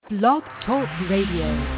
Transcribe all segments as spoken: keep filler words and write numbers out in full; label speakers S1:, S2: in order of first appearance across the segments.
S1: Blog Talk Radio.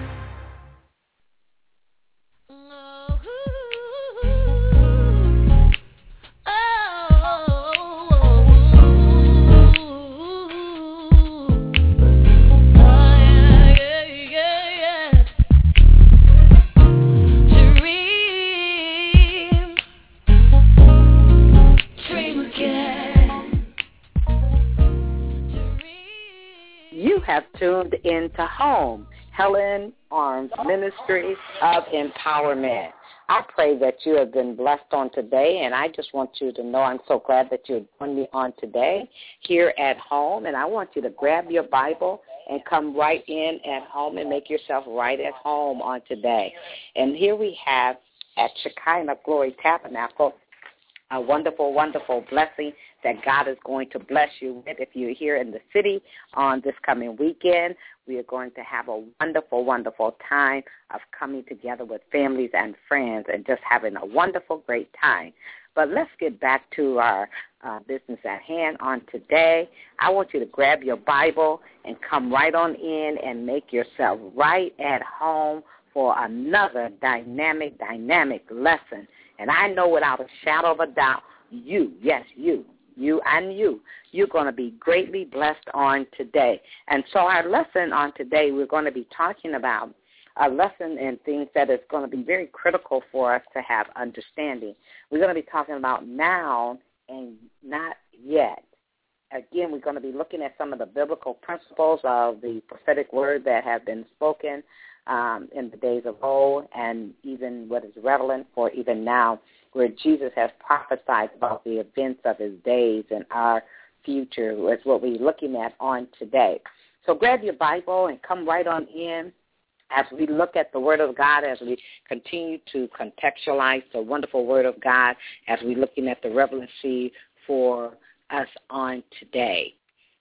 S2: Have tuned into Home, Helen Arms Ministry of Empowerment. I pray that you have been blessed on today, and I just want you to know I'm so glad that you joined me on today here at home, and I want you to grab your Bible and come right in at home and make yourself right at home on today. And here we have at Shekinah Glory Tabernacle a wonderful, wonderful blessing that God is going to bless you with. If you're here in the city on this coming weekend, we are going to have a wonderful, wonderful time of coming together with families and friends and just having a wonderful, great time. But let's get back to our uh, business at hand on today. I want you to grab your Bible and come right on in and make yourself right at home for another dynamic, dynamic lesson. And I know without a shadow of a doubt, you, yes, you, you and you, you're going to be greatly blessed on today. And so our lesson on today, we're going to be talking about a lesson and things that is going to be very critical for us to have understanding. We're going to be talking about now and not yet. Again, we're going to be looking at some of the biblical principles of the prophetic word that have been spoken Um, in the days of old, and even what is relevant for even now, where Jesus has prophesied about the events of his days and our future is what we're looking at on today. So grab your Bible and come right on in as we look at the Word of God, as we continue to contextualize the wonderful Word of God, as we're looking at the relevancy for us on today.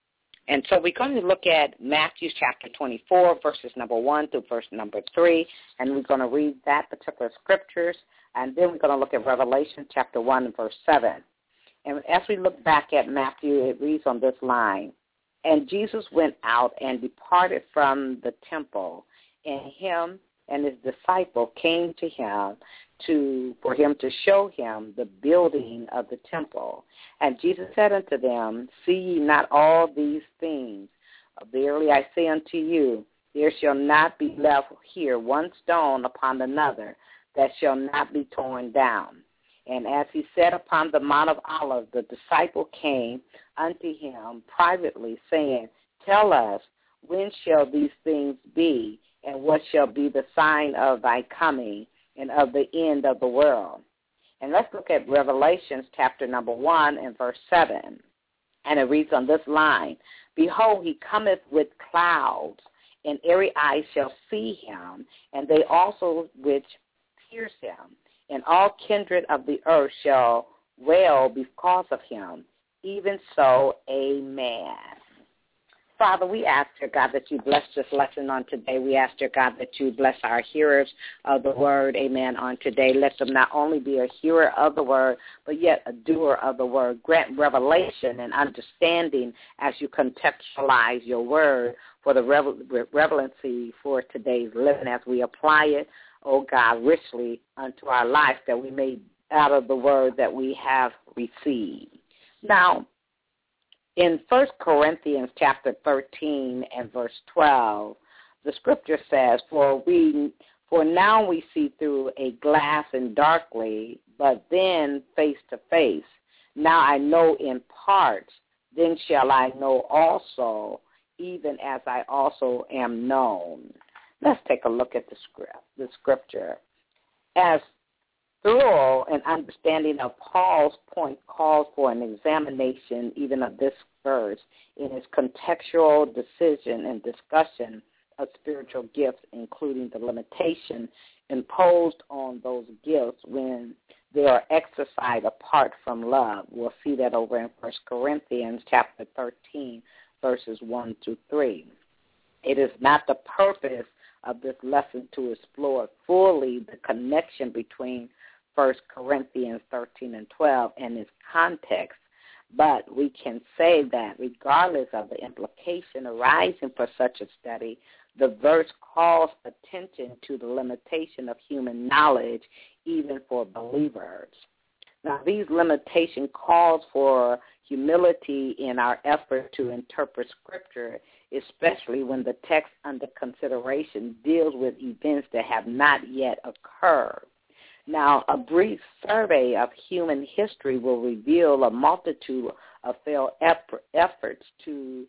S2: And so we're going to look at Matthew chapter twenty-four, verses number one through verse number three, and we're going to read that particular scriptures, and then we're going to look at Revelation chapter one, verse seven. And as we look back at Matthew, it reads on this line, "And Jesus went out and departed from the temple, and him and his disciple came to him to for him to show him the building of the temple. And Jesus said unto them, See ye not all these things? Verily I say unto you, there shall not be left here one stone upon another that shall not be torn down. And as he sat upon the Mount of Olives, the disciple came unto him privately, saying, Tell us, when shall these things be, and what shall be the sign of thy coming and of the end of the world?" And let's look at Revelations chapter number one and verse seven. And it reads on this line, "Behold, he cometh with clouds, and every eye shall see him, and they also which pierce him, and all kindred of the earth shall wail because of him. Even so, amen." Father, we ask, dear God, that you bless this lesson on today. We ask, dear God, that you bless our hearers of the word, amen, on today. Let them not only be a hearer of the word, but yet a doer of the word. Grant revelation and understanding as you contextualize your word for the relevancy for today's living as we apply it, oh God, richly unto our life, that we may out of the word that we have received. Now, in First Corinthians chapter thirteen and verse twelve, the scripture says, For we, for now we see through a glass and darkly, but then face to face. Now I know in part, then shall I know also, even as I also am known. Let's take a look at the script, the scripture. As thorough an understanding of Paul's point calls for an examination even of this verse in its contextual decision and discussion of spiritual gifts, including the limitation imposed on those gifts when they are exercised apart from love. We'll see that over in First Corinthians chapter thirteen, verses one through three. It is not the purpose of this lesson to explore fully the connection between First Corinthians thirteen and twelve and its context, But we can say that regardless of the implication arising for such a study, the verse calls attention to the limitation of human knowledge, even for believers. Now, these limitations calls for humility in our effort to interpret Scripture, especially when the text under consideration deals with events that have not yet occurred. Now, a brief survey of human history will reveal a multitude of failed efforts to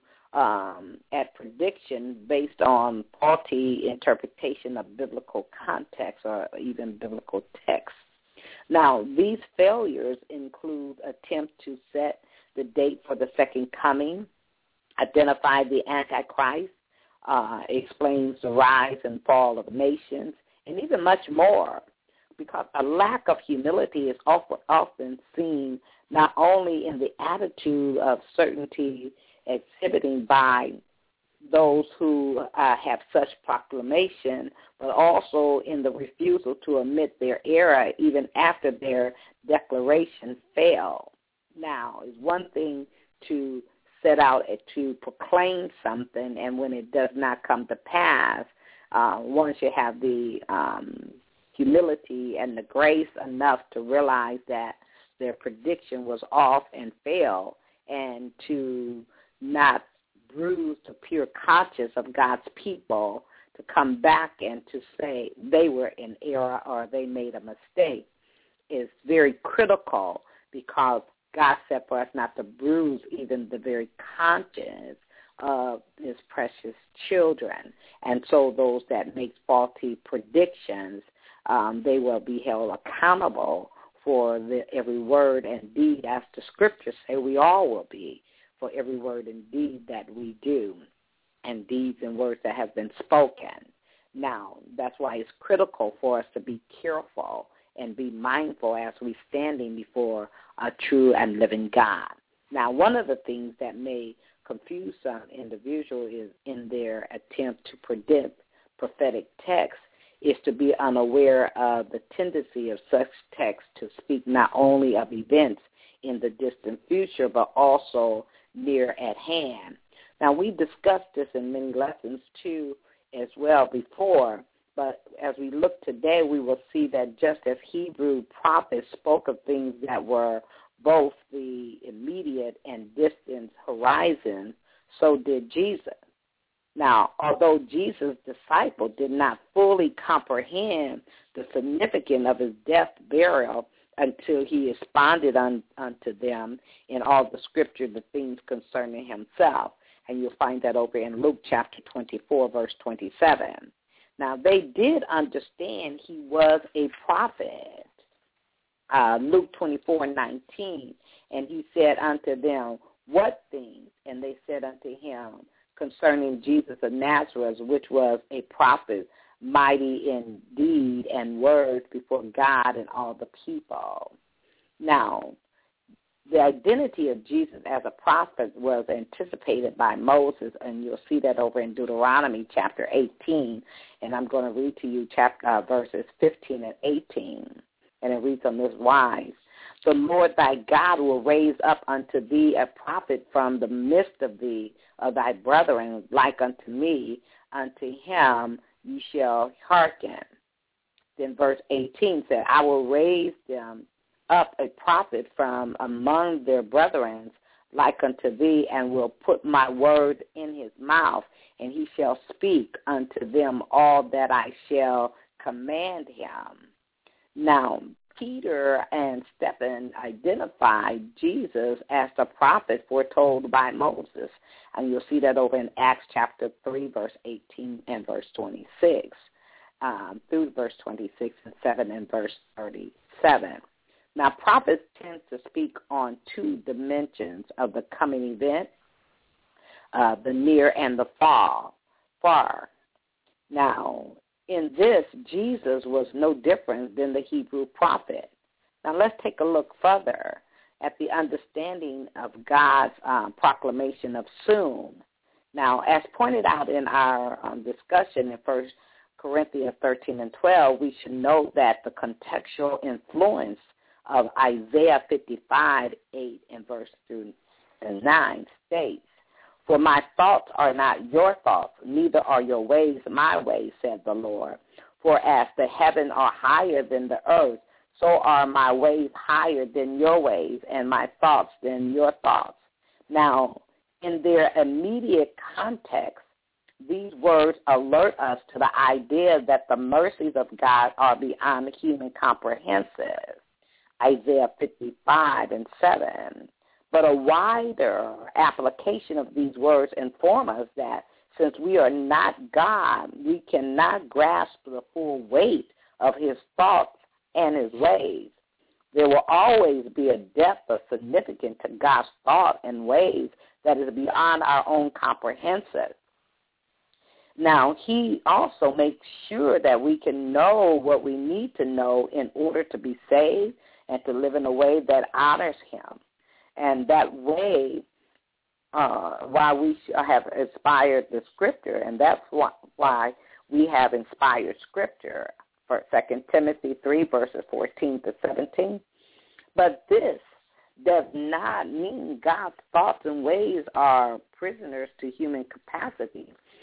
S2: um, at prediction based on faulty interpretation of biblical context or even biblical text. Now, these failures include attempts to set the date for the second coming, identify the Antichrist, uh, explains the rise and fall of nations, and even much more, because a lack of humility is often seen not only in the attitude of certainty exhibiting by those who uh, have such proclamation, but also in the refusal to admit their error even after their declaration failed. Now, it's one thing to set out to proclaim something, and when it does not come to pass, uh, one should have the um, humility and the grace enough to realize that their prediction was off and failed, and to not bruise the pure conscience of God's people to come back and to say they were in error or they made a mistake is very critical, because God said for us not to bruise even the very conscience of his precious children. And so those that make faulty predictions, um, they will be held accountable for the, every word and deed, as the scriptures say we all will be, for every word and deed that we do, and deeds and words that have been spoken. Now, that's why it's critical for us to be careful and be mindful as we standing before a true and living God. Now, one of the things that may confuse some individuals is in their attempt to predict prophetic texts is to be unaware of the tendency of such texts to speak not only of events in the distant future, but also near at hand. Now, we discussed this in many lessons, too, as well before, but as we look today, we will see that just as Hebrew prophets spoke of things that were both the immediate and distant horizon, so did Jesus. Now, although Jesus' disciples did not fully comprehend the significance of his death, burial, until he expounded on, unto them in all the scripture the things concerning himself. And you'll find that over in Luke chapter twenty-four, verse twenty-seven. Now, they did understand he was a prophet. Uh, Luke twenty-four, nineteen, and he said unto them, what things? And they said unto him, concerning Jesus of Nazareth, which was a prophet, mighty in deed and words before God and all the people. Now, the identity of Jesus as a prophet was anticipated by Moses, and you'll see that over in Deuteronomy chapter eighteen, and I'm going to read to you chapter, uh, verses fifteen and eighteen, and it reads on this wise. The Lord thy God will raise up unto thee a prophet from the midst of thee, of thy brethren, like unto me. Unto him ye shall hearken. Then verse eighteen said, I will raise them up a prophet from among their brethren, like unto thee, and will put my word in his mouth, and he shall speak unto them all that I shall command him. Now, Peter and Stephen identified Jesus as the prophet foretold by Moses. And you'll see that over in Acts chapter three, verse eighteen and verse twenty-six, um, through verse twenty-six and seven and verse thirty-seven. Now, prophets tend to speak on two dimensions of the coming event, uh, the near and the far. far. Now, in this, Jesus was no different than the Hebrew prophet. Now, let's take a look further at the understanding of God's um, proclamation of soon. Now, as pointed out in our um, discussion in First Corinthians thirteen and twelve, we should note that the contextual influence of Isaiah fifty-five, eight and verse through nine states, "For my thoughts are not your thoughts, neither are your ways my ways, said the Lord. For as the heavens are higher than the earth, so are my ways higher than your ways, and my thoughts than your thoughts." Now, in their immediate context, these words alert us to the idea that the mercies of God are beyond human comprehension. Isaiah fifty-five and seven. But a wider application of these words inform us that since we are not God, we cannot grasp the full weight of his thoughts and his ways. There will always be a depth of significance to God's thought and ways that is beyond our own comprehension. Now, he also makes sure that we can know what we need to know in order to be saved and to live in a way that honors him. And that way, uh, why we have inspired the scripture, and that's why, why we have inspired scripture for Second Timothy three, verses fourteen to seventeen. But this does not mean God's thoughts and ways are prisoners to human capacity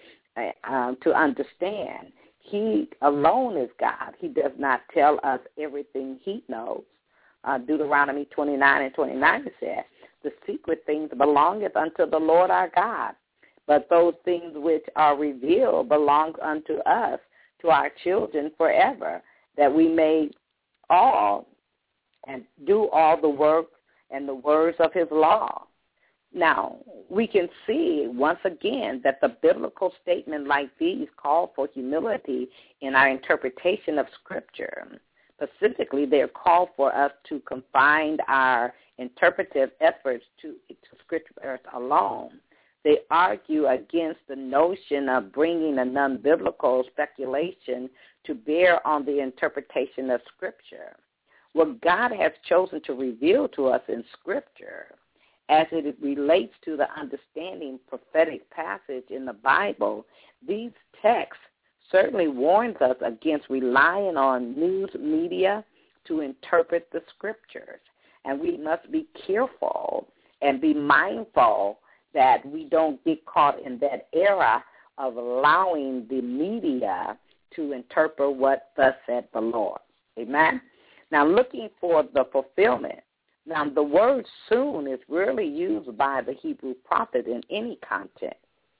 S2: um, to understand. He alone is God. He does not tell us everything he knows. Uh, Deuteronomy twenty-nine and twenty-nine says, "The secret things belongeth unto the Lord our God, but those things which are revealed belong unto us, to our children forever, that we may all and do all the work and the words of his law." Now, we can see once again that the biblical statement like these call for humility in our interpretation of Scripture. Specifically, they're called for us to confine our interpretive efforts to, to Scripture alone. They argue against the notion of bringing a non-biblical speculation to bear on the interpretation of Scripture. What God has chosen to reveal to us in Scripture, as it relates to the understanding prophetic passage in the Bible, these texts certainly warns us against relying on news media to interpret the Scriptures. And we must be careful and be mindful that we don't get caught in that era of allowing the media to interpret what thus said the Lord. Amen? Now, looking for the fulfillment. Now, the word soon is rarely used by the Hebrew prophet in any context.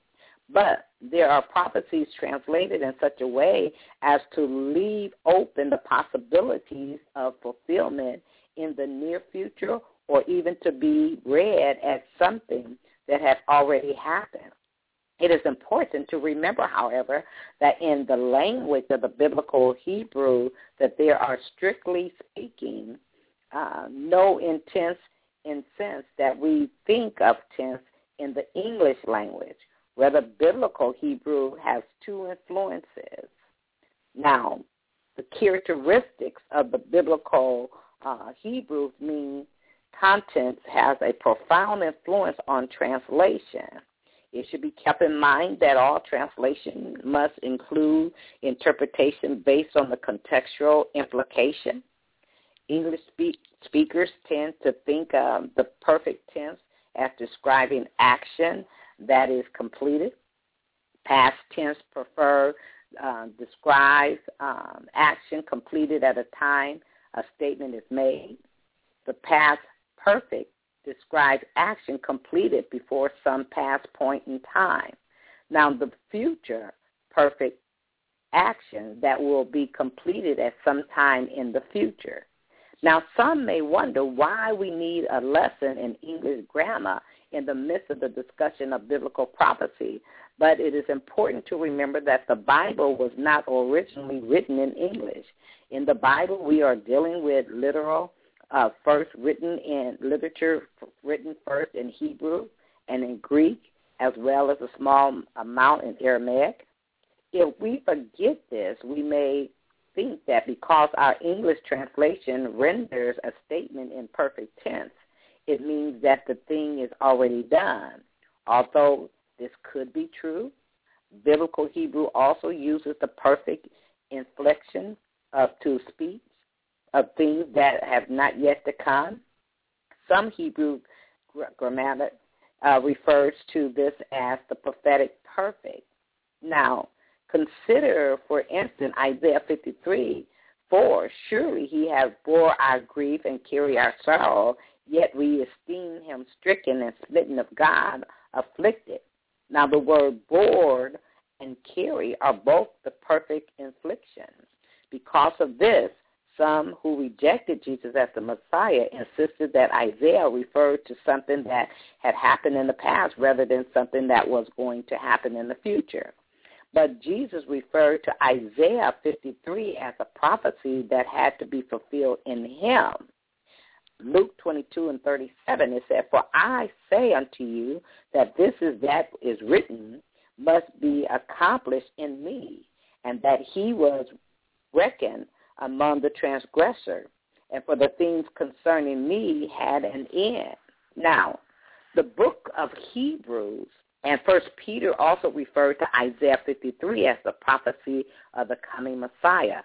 S2: But there are prophecies translated in such a way as to leave open the possibilities of fulfillment in the near future, or even to be read as something that has already happened. It is important to remember, however, that in the language of the biblical Hebrew, that there are, strictly speaking, uh, no intense in sense that we think of tense in the English language, where the biblical Hebrew has two influences. Now, the characteristics of the biblical uh, Hebrew mean content has a profound influence on translation. It should be kept in mind that all translation must include interpretation based on the contextual implication. English speak, speakers tend to think of the perfect tense as describing action that is completed. Past tense prefer uh, describes um, action completed at a time a statement is made. The past perfect describes action completed before some past point in time. Now, the future perfect action that will be completed at some time in the future. Now, some may wonder why we need a lesson in English grammar in the midst of the discussion of biblical prophecy, but it is important to remember that the Bible was not originally written in English. In the Bible, we are dealing with literal, uh, first written in literature, written first in Hebrew and in Greek, as well as a small amount in Aramaic. If we forget this, we may think that because our English translation renders a statement in perfect tense, it means that the thing is already done. Although this could be true, biblical Hebrew also uses the perfect inflection of to speech, of things that have not yet to come. Some Hebrew grammar uh, refers to this as the prophetic perfect. Now, consider, for instance, Isaiah fifty-three, four, surely he has bore our grief and carried our sorrow, yet we esteem him stricken and smitten of God, afflicted. Now, the word bore and carry are both the perfect inflictions. Because of this, some who rejected Jesus as the Messiah insisted that Isaiah referred to something that had happened in the past rather than something that was going to happen in the future. But Jesus referred to Isaiah fifty-three as a prophecy that had to be fulfilled in him. Luke twenty-two and thirty-seven, it said, for I say unto you that this is that is written must be accomplished in me, and that he was reckoned among the transgressors, and for the things concerning me had an end. Now, the book of Hebrews and First Peter also referred to Isaiah fifty-three as the prophecy of the coming Messiah.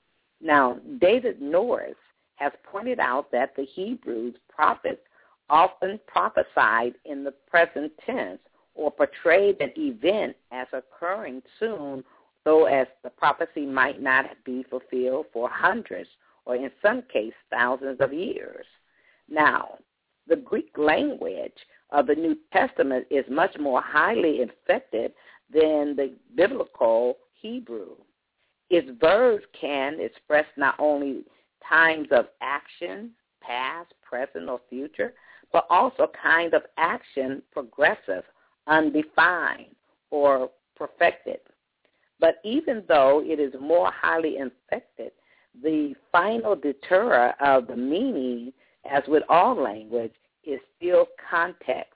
S2: Now, David Norris has pointed out that the Hebrews prophets often prophesied in the present tense or portrayed an event as occurring soon, so as the prophecy might not be fulfilled for hundreds or in some cases thousands of years. Now, the Greek language of the New Testament is much more highly inflected than the biblical Hebrew. Its verbs can express not only times of action, past, present, or future, but also kind of action, progressive, undefined, or perfected. But even though it is more highly inflected, the final deterror of the meaning, as with all language, is still context.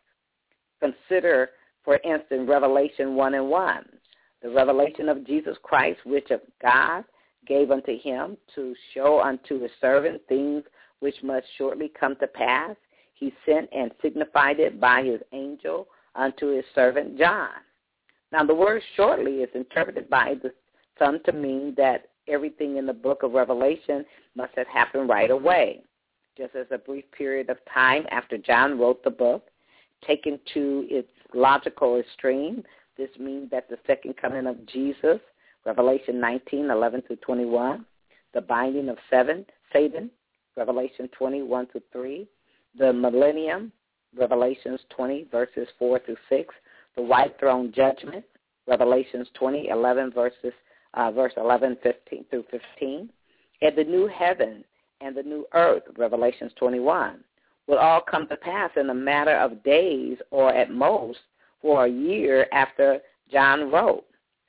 S2: Consider, for instance, Revelation one and one, the revelation of Jesus Christ, which of God gave unto him to show unto his servant things which must shortly come to pass. He sent and signified it by his angel unto his servant John. Now, the word shortly is interpreted by the, some to mean that everything in the book of Revelation must have happened right away. Just as a brief period of time after John wrote the book, taken to its logical extreme, this means that the second coming of Jesus, Revelation nineteen, eleven through twenty-one, the binding of seven, Satan, Revelation twenty-one through three, the millennium, Revelations twenty, verses four through six, the white throne judgment, Revelations twenty, eleven, verses, uh, verse eleven fifteen through fifteen, and the new heaven and the new earth, Revelations twenty-one, will all come to pass in a matter of days or at most for a year after John wrote.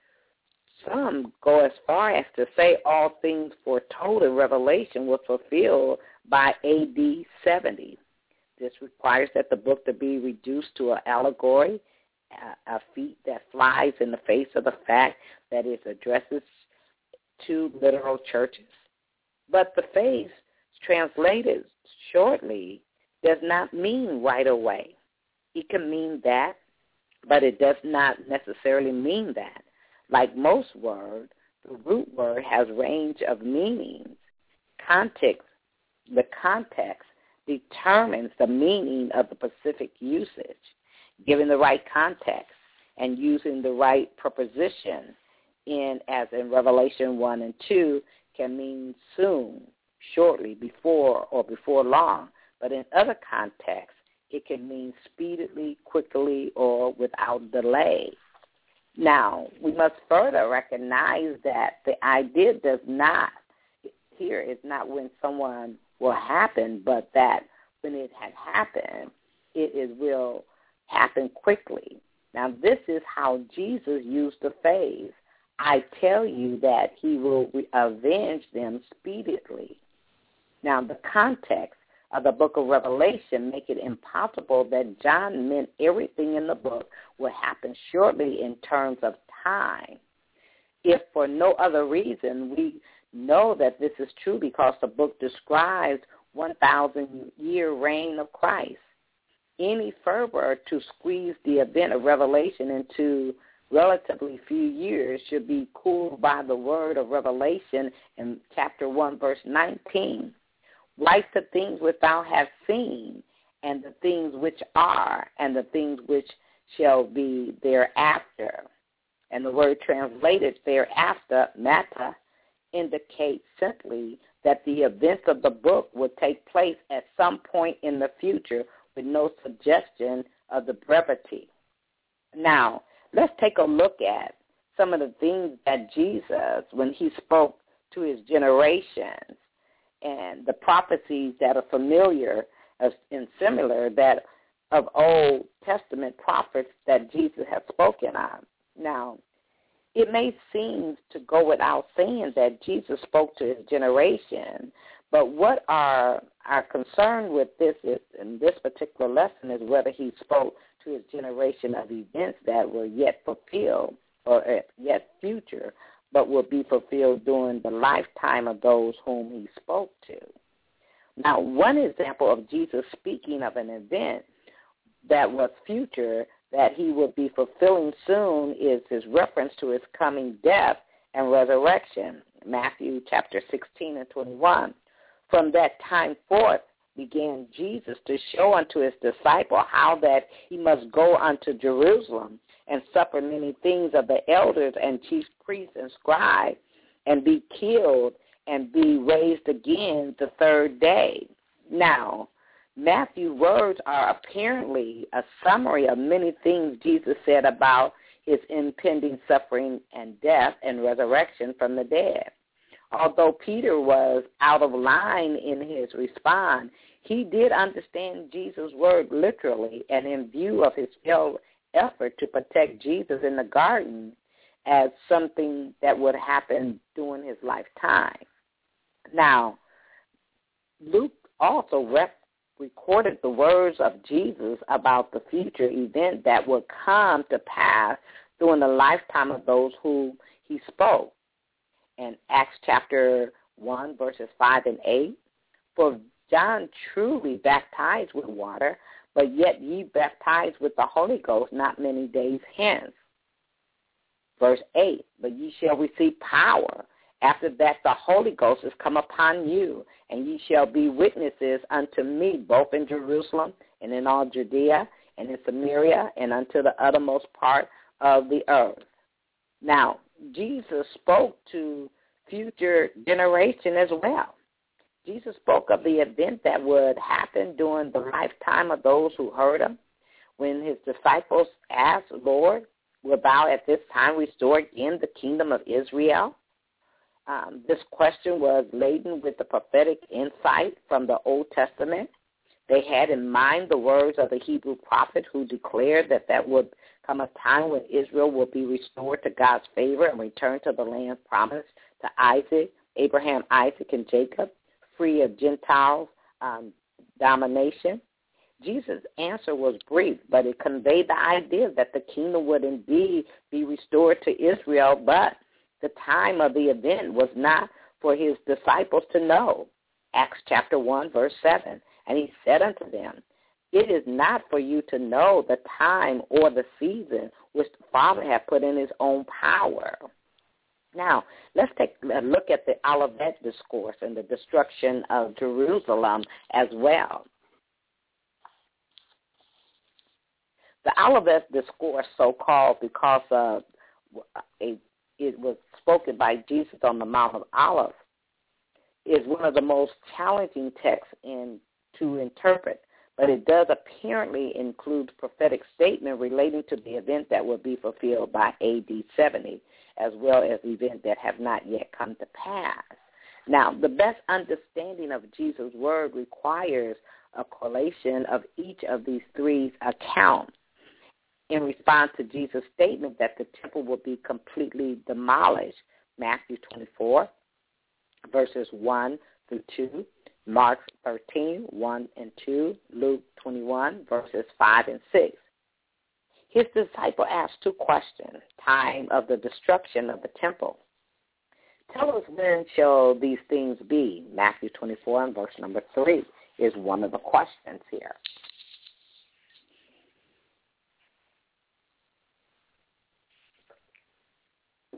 S2: Some go as far as to say all things foretold in Revelation were fulfilled by A D seventy. This requires that the book to be reduced to an allegory, a feat that flies in the face of the fact that it addresses two literal churches. But the phrase translated shortly does not mean right away. It can mean that, but it does not necessarily mean that. Like most words, the root word has range of meanings. Context, the context determines the meaning of the specific usage. Given the right context and using the right preposition in, as in Revelation one and two, can mean soon, shortly, before, or before long. But in other contexts, it can mean speedily, quickly, or without delay. Now, we must further recognize that the idea does not, here is not when someone will happen, but that when it has happened, it is will happen quickly. Now, this is how Jesus used the phrase, I tell you that he will avenge them speedily. Now, the context of the book of Revelation make it impossible that John meant everything in the book would happen shortly in terms of time. If for no other reason, we know that this is true because the book describes one thousand year reign of Christ. Any fervor to squeeze the event of Revelation into relatively few years should be cooled by the word of Revelation in chapter one, verse nineteen. write the things which thou hast seen, and the things which are, and the things which shall be thereafter. And the word translated thereafter, mata, indicates simply that the events of the book would take place at some point in the future with no suggestion of the brevity. Now, let's take a look at some of the things that Jesus, when he spoke to his generations, and the prophecies that are familiar and similar that of Old Testament prophets that Jesus has spoken of. Now, it may seem to go without saying that Jesus spoke to his generation, but what our our concern with this is, in this particular lesson, is whether he spoke to his generation of events that were yet fulfilled or yet future, but will be fulfilled during the lifetime of those whom he spoke to. Now, one example of Jesus speaking of an event that was future that he would be fulfilling soon is his reference to his coming death and resurrection. Matthew chapter sixteen and twenty-one. From that time forth began Jesus to show unto his disciple how that he must go unto Jerusalem and suffer many things of the elders and chief priests and scribes, and be killed and be raised again the third day. Now, Matthew's words are apparently a summary of many things Jesus said about his impending suffering and death and resurrection from the dead. Although Peter was out of line in his response, he did understand Jesus' word literally, and in view of his failed effort to protect Jesus in the garden as something that would happen during his lifetime. Now, Luke also rep- recorded the words of Jesus about the future event that would come to pass during the lifetime of those who he spoke. In Acts chapter one, verses five and eight, for John truly baptized with water, but yet ye baptize with the Holy Ghost not many days hence. Verse eight, but ye shall receive power. After that the Holy Ghost is come upon you, and ye shall be witnesses unto me both in Jerusalem and in all Judea and in Samaria and unto the uttermost part of the earth. Now, Jesus spoke to future generation as well. Jesus spoke of the event that would happen during the lifetime of those who heard him. When his disciples asked, Lord, wilt thou at this time restore again the kingdom of Israel? Um, this question was laden with the prophetic insight from the Old Testament. They had in mind the words of the Hebrew prophet who declared that there would come a time when Israel will be restored to God's favor and return to the land promised to Isaac, Abraham, Isaac, and Jacob, free of Gentiles' um, domination. Jesus' answer was brief, but it conveyed the idea that the kingdom would indeed be restored to Israel, but the time of the event was not for his disciples to know. Acts chapter one, verse seven, and he said unto them, it is not for you to know the time or the season which the Father hath put in his own power. Now, let's take a look at the Olivet Discourse and the destruction of Jerusalem as well. The Olivet Discourse, so-called because of a, it was spoken by Jesus on the Mount of Olives, is one of the most challenging texts in, to interpret, but it does apparently include prophetic statement relating to the event that will be fulfilled by A D seventy, as well as events that have not yet come to pass. Now, the best understanding of Jesus' word requires a correlation of each of these three accounts in response to Jesus' statement that the temple will be completely demolished. Matthew twenty-four, verses one through two, Mark thirteen, one and two, Luke twenty-one, verses five and six. His disciple asked two questions, time of the destruction of the temple. Tell us when shall these things be? Matthew twenty-four and verse number three is one of the questions here.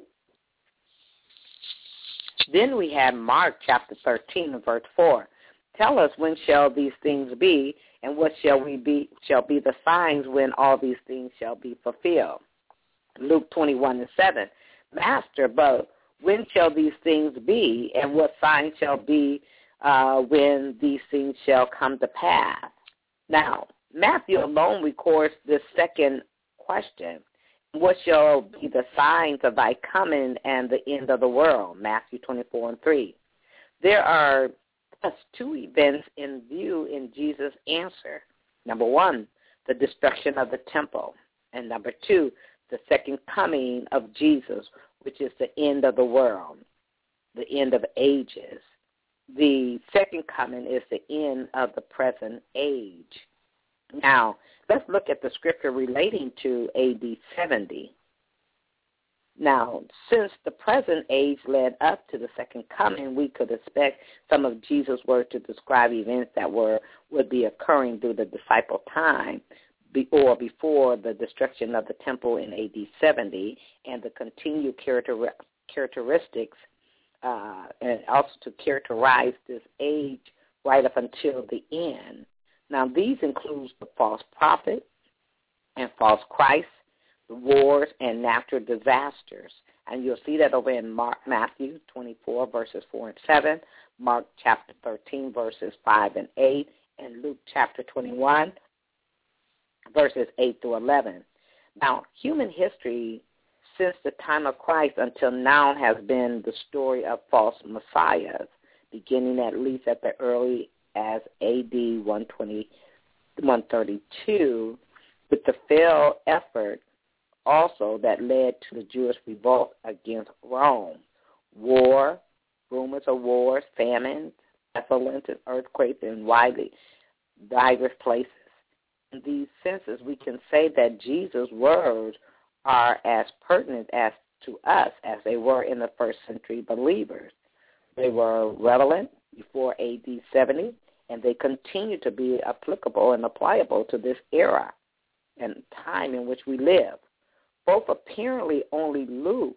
S2: Then we have Mark chapter thirteen and verse four. tell us when shall these things be, and what shall we be shall be the signs when all these things shall be fulfilled. Luke twenty-one and seven, Master, but when shall these things be, and what signs shall be uh, when these things shall come to pass? Now, Matthew alone records this second question. What shall be the signs of thy coming and the end of the world? Matthew twenty-four and three. There are thus two events in view in Jesus' answer. Number one, the destruction of the temple. And number two, the second coming of Jesus, which is the end of the world, the end of ages. The second coming is the end of the present age. Now, let's look at the scripture relating to A D seventy. Now, since the present age led up to the second coming, we could expect some of Jesus' words to describe events that were would be occurring through the disciple time or before the destruction of the temple in A D seventy, and the continued character, characteristics uh, and also to characterize this age right up until the end. Now, these include the false prophet and false Christ, the wars and natural disasters. And you'll see that over in Mark, Matthew twenty-four, verses four and seven, Mark chapter thirteen, verses five and eight, and Luke chapter twenty-one, verses eight through eleven. Now, human history since the time of Christ until now has been the story of false messiahs, beginning at least at the early as A D one twenty, one thirty-two, with the failed effort also that led to the Jewish revolt against Rome. War, rumors of wars, famines, pestilence, earthquakes in widely diverse places. In these senses, we can say that Jesus' words are as pertinent as to us as they were in the first century believers. They were relevant before A D seventy, and they continue to be applicable and applicable to this era and time in which we live. Both apparently only Luke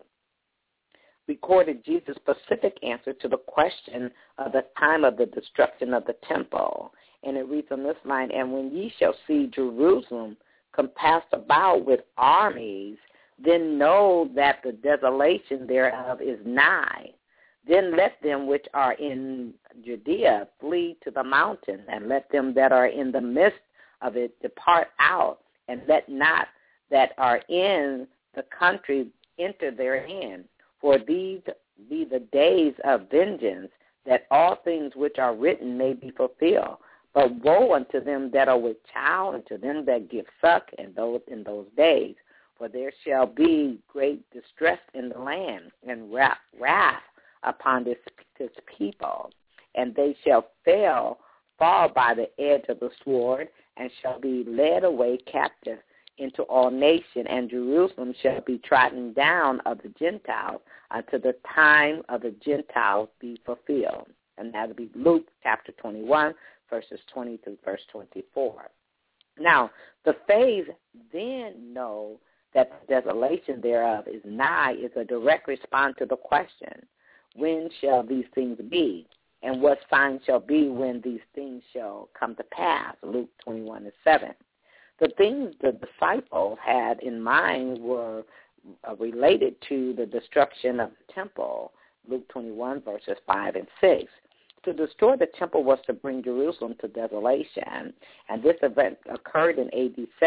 S2: recorded Jesus' specific answer to the question of the time of the destruction of the temple. And it reads on this line, and when ye shall see Jerusalem compassed about with armies, then know that the desolation thereof is nigh. Then let them which are in Judea flee to the mountain, and let them that are in the midst of it depart out, and let not that are in the country enter therein. For these be the days of vengeance, that all things which are written may be fulfilled. But woe unto them that are with child, and to them that give suck, and those in those days. For there shall be great distress in the land, and wrath, wrath upon this, this people, and they shall fail, fall by the edge of the sword, and shall be led away captive into all nations, and Jerusalem shall be trodden down of the Gentiles until the time of the Gentiles be fulfilled. And that will be Luke chapter twenty-one, verses twenty through verse twenty-four. Now, the phase then know that the desolation thereof is nigh is a direct response to the question, when shall these things be? And what sign shall be when these things shall come to pass? Luke twenty-one and seven. The things the disciples had in mind were uh, related to the destruction of the temple, Luke twenty-one, verses five and six. To destroy the temple was to bring Jerusalem to desolation, and this event occurred in A D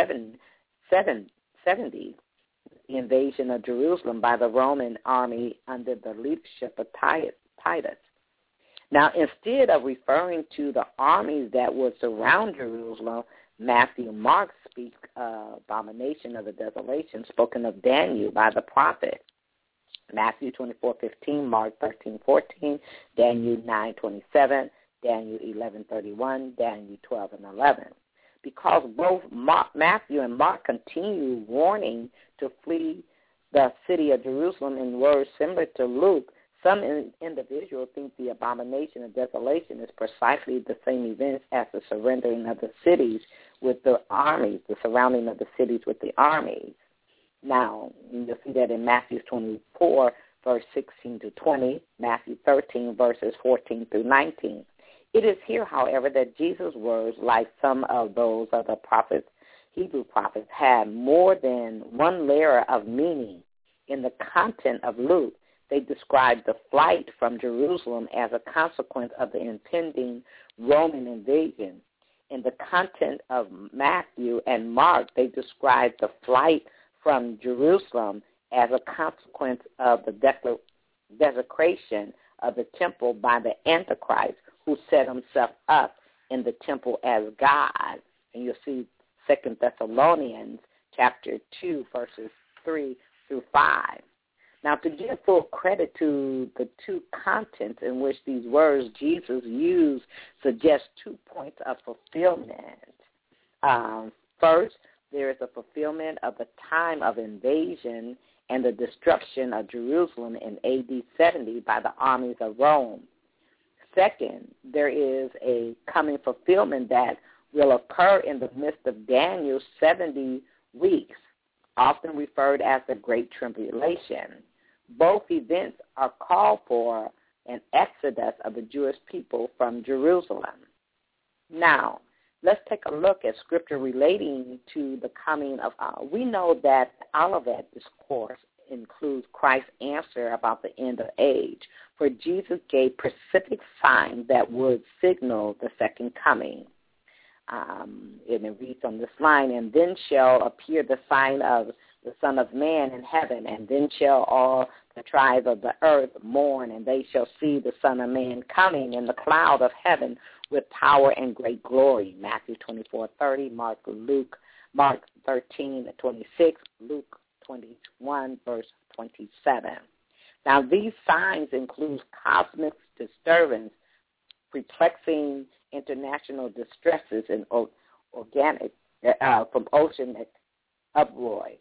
S2: seventy, the invasion of Jerusalem by the Roman army under the leadership of Titus. Now, instead of referring to the armies that would surround Jerusalem, Matthew and Mark speak uh, abomination of the desolation spoken of Daniel by the prophet. Matthew twenty-four fifteen, Mark thirteen fourteen, Daniel nine twenty-seven, Daniel eleven thirty-one, Daniel twelve and eleven. Because both Mark, Matthew and Mark continue warning to flee the city of Jerusalem in words similar to Luke, some in, individuals think the abomination of desolation is precisely the same events as the surrendering of the cities with the armies, the surrounding of the cities with the armies. Now, you'll see that in Matthew twenty-four, verse sixteen to twenty, Matthew thirteen, verses fourteen through nineteen. It is here, however, that Jesus' words, like some of those of the prophets, Hebrew prophets, had more than one layer of meaning. In the content of Luke, they described the flight from Jerusalem as a consequence of the impending Roman invasion. In the content of Matthew and Mark, they described the flight from Jerusalem as a consequence of the decla- desecration of the temple by the Antichrist, who set himself up in the temple as God. And you'll see Second Thessalonians chapter two, verses three through five. Now, to give full credit to the two contents in which these words Jesus used suggest two points of fulfillment. Um, first, there is a fulfillment of the time of invasion and the destruction of Jerusalem in A D seventy by the armies of Rome. Second, there is a coming fulfillment that will occur in the midst of Daniel's seventy weeks, often referred as the Great Tribulation. Both events are called for an exodus of the Jewish people from Jerusalem. Now, let's take a look at scripture relating to the coming of, uh, we know that the Olivet Discourse includes Christ's answer about the end of age, for Jesus gave specific signs that would signal the second coming. Um, and it reads on this line, and then shall appear the sign of the Son of Man in heaven, and then shall all the tribes of the earth mourn, and they shall see the Son of Man coming in the cloud of heaven with power and great glory. Matthew twenty-four thirty, Mark Luke, Mark thirteen twenty-six, Luke twenty-one, verse twenty-seven. Now, these signs include cosmic disturbance, perplexing international distresses, and organic uh, from oceanic uproar.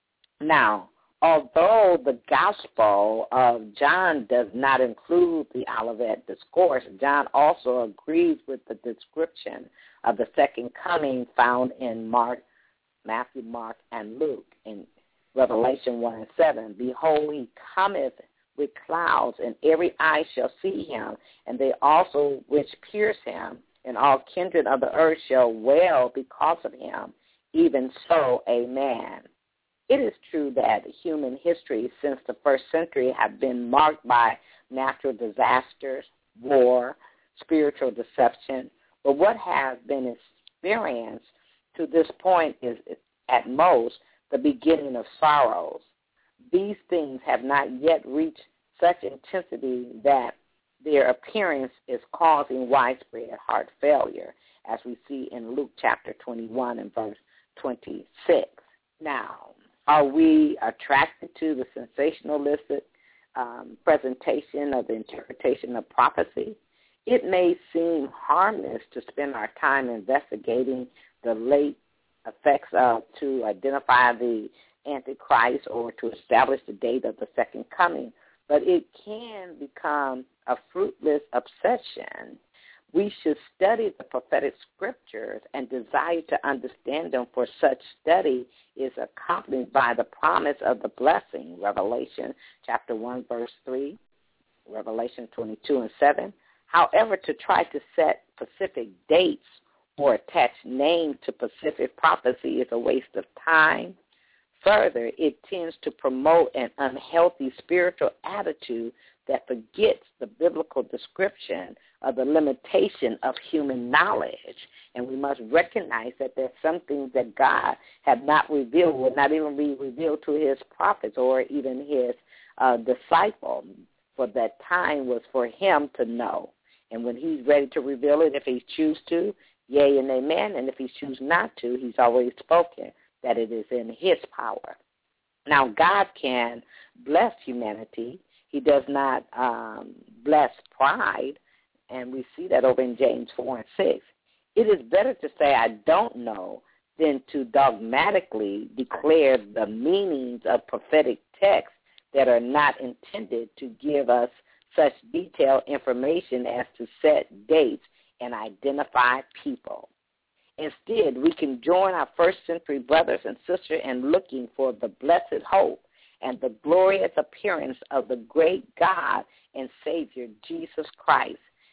S2: Now, although the Gospel of John does not include the Olivet Discourse, John also agrees with the description of the second coming found in Mark, Matthew, Mark, and Luke in Revelation one and seven. Behold, he cometh with clouds, and every eye shall see him, and they also which pierce him, and all kindred of the earth shall wail because of him. Even so, amen. It is true that human history since the first century have been marked by natural disasters, war, spiritual deception, but what has been experienced to this point is at most the beginning of sorrows. These things have not yet reached such intensity that their appearance is causing widespread heart failure, as we see in Luke chapter twenty-one and verse twenty-six. Now, are we attracted to the sensationalistic um, presentation of the interpretation of prophecy? It may seem harmless to spend our time investigating the late effects of to identify the Antichrist or to establish the date of the second coming, but it can become a fruitless obsession. We should study the prophetic scriptures and desire to understand them, for such study is accompanied by the promise of the blessing, Revelation chapter one, verse three, Revelation twenty-two and seven. However, to try to set specific dates or attach names to specific prophecy is a waste of time. Further, it tends to promote an unhealthy spiritual attitude that forgets the biblical description of the limitation of human knowledge. And we must recognize that there's some things that God had not revealed, would not even be revealed to his prophets or even his uh, disciple. For that time was for him to know. And when he's ready to reveal it, if he chooses to, yea and amen. And if he chooses not to, he's always spoken that it is in his power. Now, God can bless humanity. He does not um, bless pride, and we see that over in James four and six. It is better to say I don't know than to dogmatically declare the meanings of prophetic texts that are not intended to give us such detailed information as to set dates and identify people. Instead, we can join our first century brothers and sisters in looking for the blessed hope and the glorious appearance of the great God and Savior, Jesus Christ,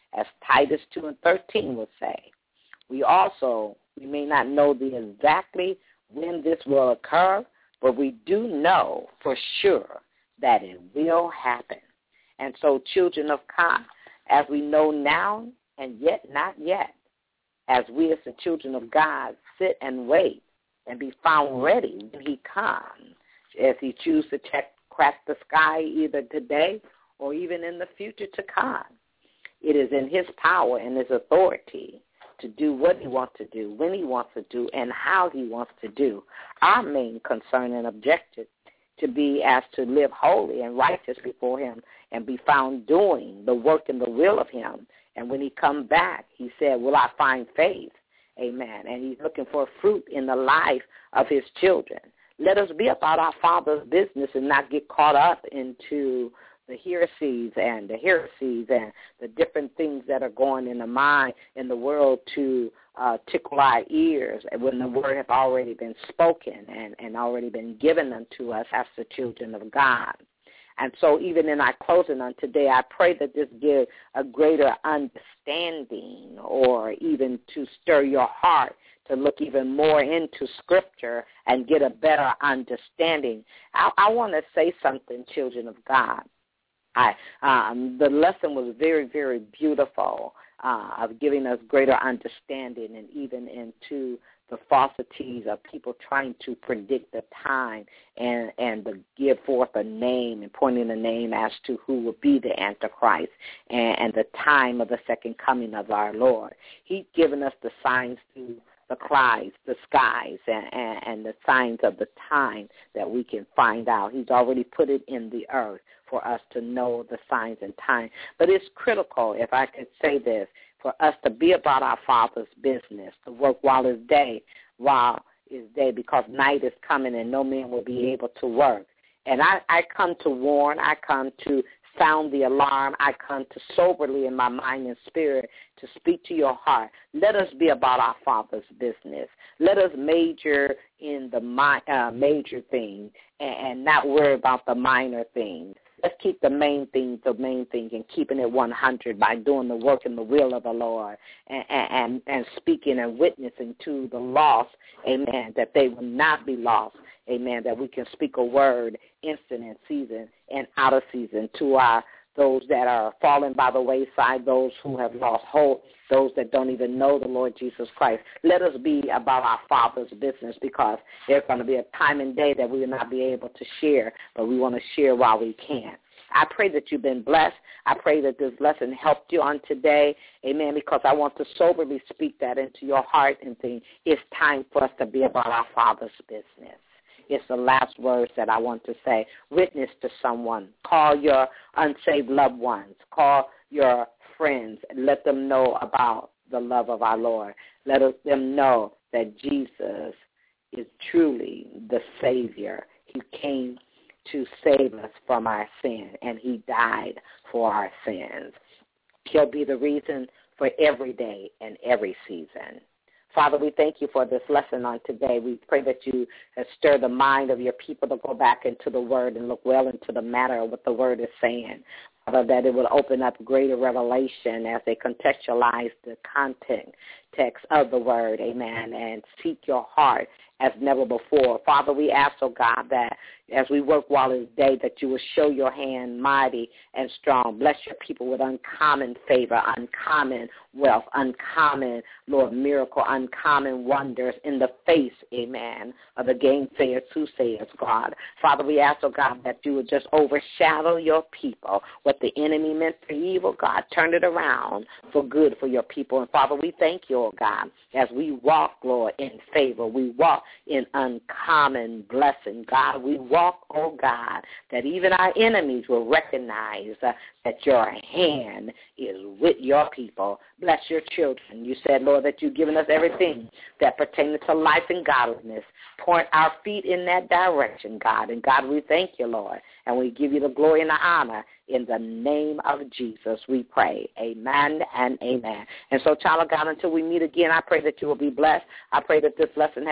S2: as Titus two and thirteen would say. We also, we may not know the exactly when this will occur, but we do know for sure that it will happen. And so, children of God, as we know now and yet not yet, as we as the children of God sit and wait and be found ready when he comes, as he chooses to check, crack the sky either today or even in the future to come. It is in his power and his authority to do what he wants to do, when he wants to do, and how he wants to do. Our main concern and objective to be as to live holy and righteous before him and be found doing the work and the will of him. And when he comes back, he said, will I find faith? Amen. And he's looking for fruit in the life of his children. Let us be about our Father's business and not get caught up into the heresies and the heresies and the different things that are going in the mind, in the world to uh, tickle our ears when the word has already been spoken and, and already been given unto us as the children of God. And so even in our closing on today, I pray that this give a greater understanding or even to stir your heart to look even more into Scripture and get a better understanding. I, I want to say something, children of God. I, um, the lesson was very, very beautiful uh, of giving us greater understanding and even into the falsities of people trying to predict the time and, and to give forth a name and pointing a name as to who will be the Antichrist and, and the time of the second coming of our Lord. He's given us the signs through the cries, the skies, and, and, and the signs of the time that we can find out. He's already put it in the earth for us to know the signs and time. But it's critical, if I could say this, for us to be about our Father's business, to work while it's day, while it's day, because night is coming and no man will be able to work. And I, I come to warn, I come to sound the alarm, I come to soberly in my mind and spirit to speak to your heart. Let us be about our Father's business. Let us major in the mi- uh, major thing and, and not worry about the minor things. Let's keep the main thing the main thing and keeping it one hundred by doing the work and the will of the Lord and, and, and speaking and witnessing to the lost, amen, that they will not be lost, amen, that we can speak a word instant in season and out of season to our those that are falling by the wayside, those who have lost hope, those that don't even know the Lord Jesus Christ. Let us be about our Father's business because there's going to be a time and day that we will not be able to share, but we want to share while we can. I pray that you've been blessed. I pray that this lesson helped you on today, amen, because I want to soberly speak that into your heart and think it's time for us to be about our Father's business. It's the last words that I want to say. Witness to someone. Call your unsaved loved ones. Call your friends and let them know about the love of our Lord. Let them know that Jesus is truly the Savior. He came to save us from our sin, and he died for our sins. He'll be the reason for every day and every season. Father, we thank you for this lesson on today. We pray that you stir the mind of your people to go back into the word and look well into the matter of what the word is saying. Father, that it will open up greater revelation as they contextualize the content text of the word, amen, and seek your heart as never before. Father, we ask, oh God, that as we work while it's day, that you will show your hand mighty and strong. Bless your people with uncommon favor, uncommon wealth, uncommon, Lord, miracle, uncommon wonders in the face, amen, of the gainsayers, soothsayers, God. Father, we ask, oh God, that you would just overshadow your people. What the enemy meant for evil, God, turn it around for good for your people. And Father, we thank you, oh God, as we walk, Lord, in favor. We walk in uncommon blessing, God. We walk, oh God, that even our enemies will recognize uh, that your hand is with your people. Bless your children. You said, Lord, that you've given us everything that pertains to life and godliness. Point our feet in that direction, God. And God, we thank you, Lord, and we give you the glory and the honor. In the name of Jesus, we pray. Amen and amen. And so, child of God, until we meet again, I pray that you will be blessed. I pray that this lesson has been a blessing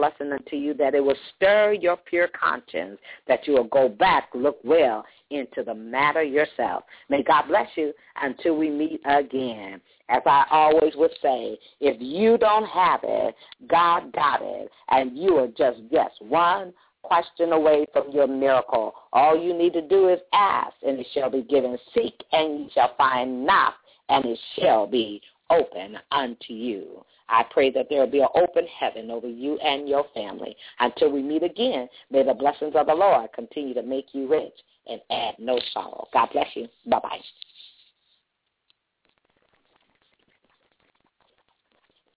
S2: blessing unto you, that it will stir your pure conscience, that you will go back, look well into the matter yourself. May God bless you until we meet again. As I always would say, if you don't have it, God got it, and you are just, just one question away from your miracle. All you need to do is ask, and it shall be given. Seek, and you shall find. Knock, and it shall be open unto you. I pray that there will be an open heaven over you and your family. Until we meet again, may the blessings of the Lord continue to make you rich and add no sorrow. God bless you. Bye-bye.